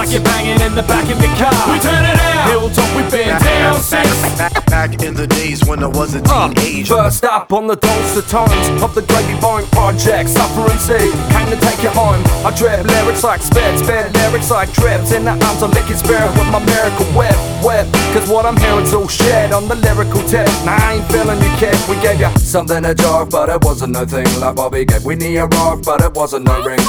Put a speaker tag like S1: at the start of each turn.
S1: like you're banging in the back of your car. We turn it out, Hilltop, we've been down since
S2: back in the days when I was a teenager.
S3: First up on the dulcet tones of the Gravy-Bone Project, Suffer and See, came to take you home. I drip lyrics like spit lyrics like drips. In the arms of Liquid Spirit with my miracle whip. Cause what I'm hearing's all shit on the lyrical tip. Nah, I ain't feeling you, kid. We gave you something to jog, but it wasn't no thing like Bobby gave Whitney a rock, but it wasn't no ring.